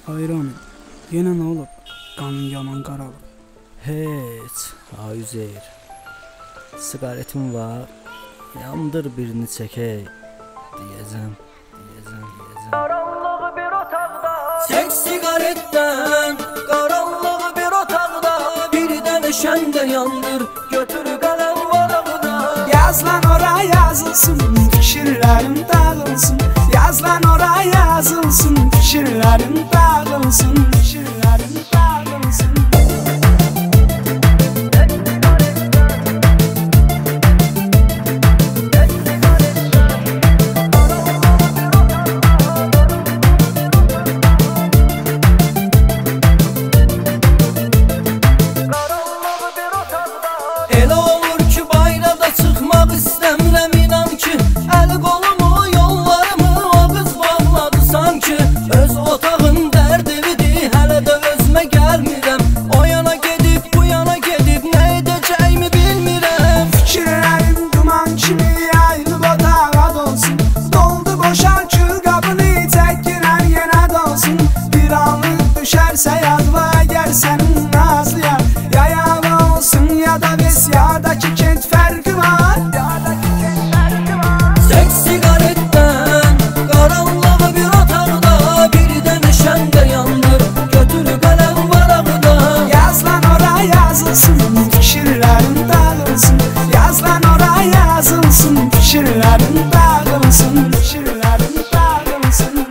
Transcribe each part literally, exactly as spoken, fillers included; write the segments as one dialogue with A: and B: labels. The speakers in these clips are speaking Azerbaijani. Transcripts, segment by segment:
A: Hayranım, yenə nə olub? Qanın yaman qaralıb.
B: Heç, Ayüzeyir. Siqaretim var, yandır birini çəkək. Deyəcəm, deyəcəm, deyəcəm.
C: Qaranlığı bir otaqda
B: Çək siqaretdən, qaranlığı bir otaqda. Birdən şəndə yandır, götür qələm varağına.
A: Yaz lan ora yazılsın, fikirlərim dağılsın. Yaz lan ora yazılsın, fikirlərim dağılsın. Fikirlərim dağılsın.
B: Elə olur ki, bayrada çıxmaq istəmirəm, inan ki. Əli qolumu, yollarımı o qız bağladı sanki. Öz otağın dərdividir, hələ də özümə gəlmirəm. O yana gedib, bu yana gedib, nə edəcəyimi bilmirəm.
A: Fikirlərim duman kimi yayılıb otağa dolsun. Doldu boşan kül qabını çəkirəm yenə dolsun. Bir anlıq düşərsə yadva əgər sənin nazlıya. Ya yava olsun ya da vesyadakı kent fərqi var.
B: Çək siqaretdən, qaranlığı bir otaqda. Birdən şəndə yandır, götür qələm varağına.
A: Yaz lan ora yazılsın, fikirlərim dağılsın. Yaz lan ora yazılsın, fikirlərim dağılsın. Fikirlərim dağılsın.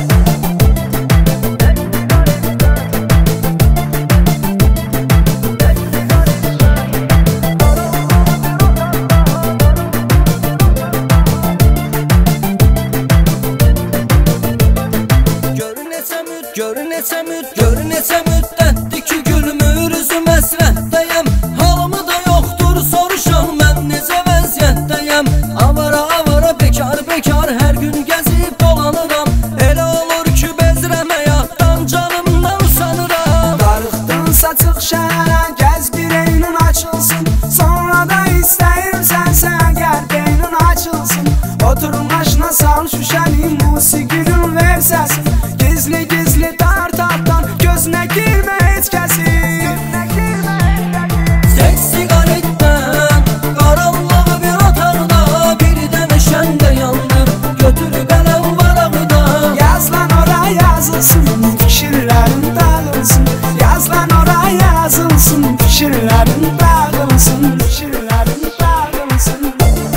B: Gör neçə müd, gör neçə müddətdir ki, gülmür üzüm əsrətdəyəm. Halımı da yoxdur soruşan, mən necə vəziyyətdəyəm. Avara avara, bekar bekar, hər gün gəzib dolanıram. Elə olur ki, bezirəm həyatdan, canımdan usanıram.
A: Darıxdınsa çıx şəhərə, gəz bir eynun açılsın. Sonra da istəyirsən əgər beynin açılsın. Otur maşına sal şüşəni, musiqinin ver səsin. Gizli gizli tartaqdan gözünə girmə heç kəsin.
B: Çək siqaretdən, qaranlığı bir otaqda. Birdən şəndə yandır, götür qələm varağına.
A: Yaz lan ora yazılsın, fikirlərim dağılsın. Yaz lan ora yazılsın, fikirlərim dağılsın. Fikirlərim dağılsın.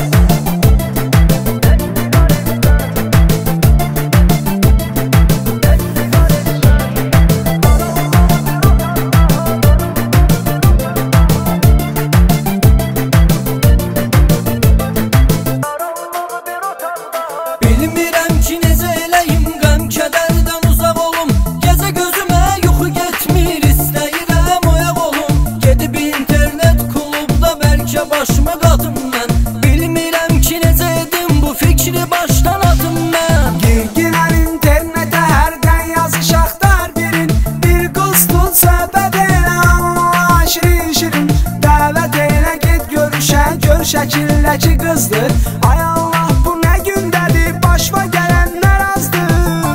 B: Bilmirəm ki, necə eləyim, qəm kədərdən uzaq olum. Gecə gözümə yuxu getmir, istəyirəm oyaq olum. Gedib internet klubda bəlkə başımı qatım mən. Bilmirəm ki, necə edim, bu fikri başdan atım mən.
A: Girginən internetə hərdən yazış axtar birin. Bir qız tut söhbət elə, amma şirin şirin. Dəvət elə get görüşə, gör şəkildəki qızdır. Ay Allah, bu nə gündədir, başıma gələnlər azdır.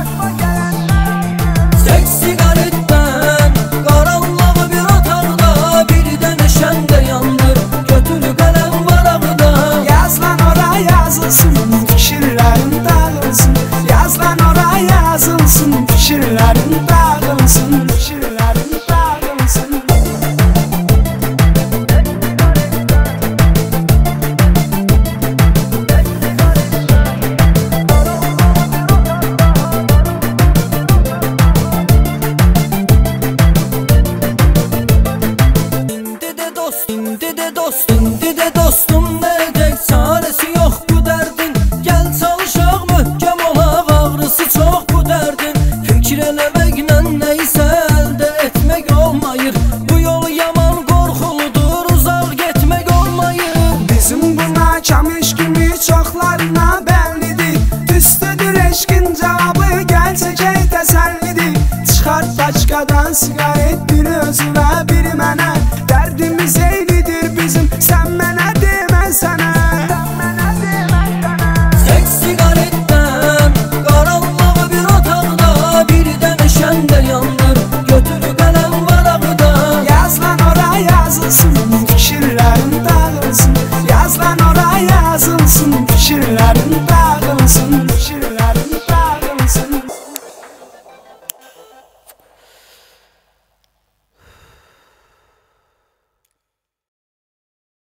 B: Çək siqaretdən, qaranlığı bir otaqda. Birdən şəndə yandır, götür qələm varağına.
A: Yaz lan ora yazılsın, fikirlərim dağılsın. Yaz lan ora yazılsın, fikirlərim dağılsın. Fikirlərim dağılsın.
B: İndi də dost, indi də dost, indi də dostum, nə edək, çarəsi yox bu dərdin. Gəl çalışaq, möhkəm olaq, ağrısı çox bu dərdin. Fikir eləməklə nəyisə əldə etmək olmayır. Bu yol yaman qorxuludur, uzaq getmək olmayır.
A: Bizim bu nakam eşkimi çoxlarına bəllidir. Üstüdür eşkin cavabı, gəl çəkək təsəllidir. Çıxart paçkadan sigaret, bir özünə bir